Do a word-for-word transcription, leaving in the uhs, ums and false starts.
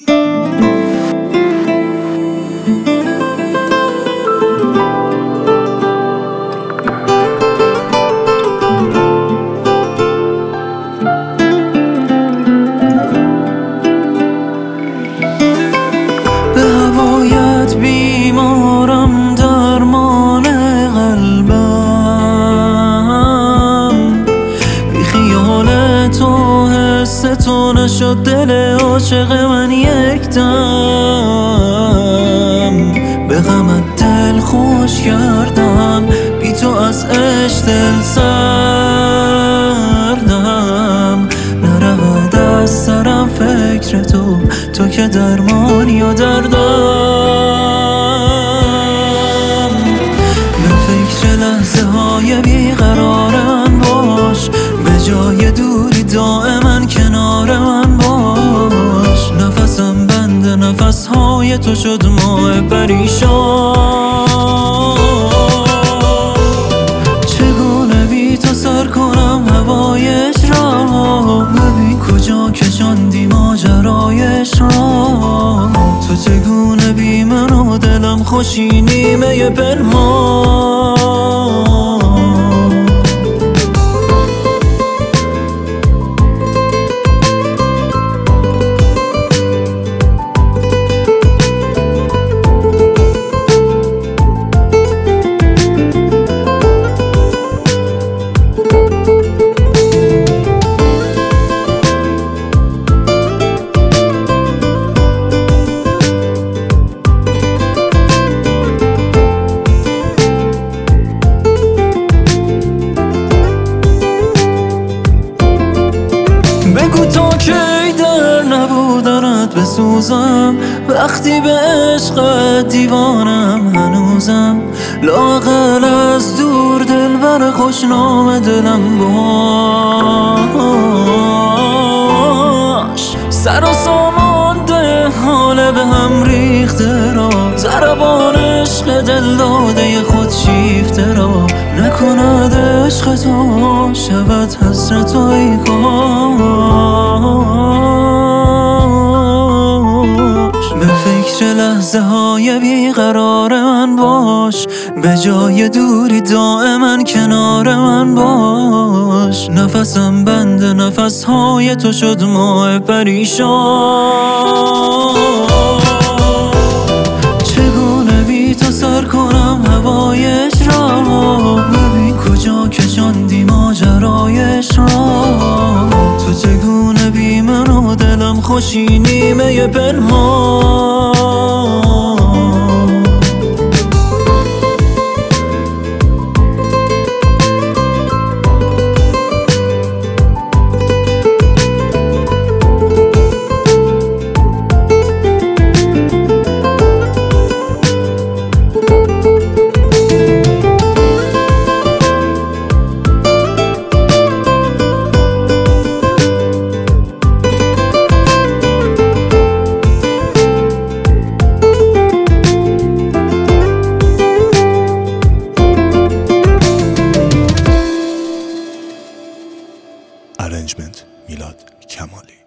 تو نشد دل عاشق من یک دم، به غمت دل خوش کردم، بی تو از عشق دل سردم. نرود از سرم فکر تو، تو که درمانی و دردم. به فکر لحظه های بیقرار من باش، به جای دوری دائما کنار من باش. نفسم بند نفس های تو شد ماه پریشان. چگونه بی تو سر کنم هوایش را، ببین کجا کشاندی ماجرایش را. تو چگونه بی من و دلم خوشی نیمه پنهان. بگو تا کی در نبودنت بسوزم، وقتی به عشقت دیوانم هنوزم. لااقل از دور دلبر خوشنام دلم باش. سر و سامان ده حال به هم ریخته را، ضربان عشق دل داده خود شیفته را. نکند عشق تو شود حسرت و ای کاش. به فکر لحظه های بیقرار من باش، به جای دوری دائما کنار من باش. نفسم بند نفس های تو شد ماه پریشان. چگونه بی تو سر کنم هوایش را، ببین کجا کشاندی ماجرایش را. تو چگونه بی من و دلم خوشی نیمه پنهان. Arrangement میلاد کمالی.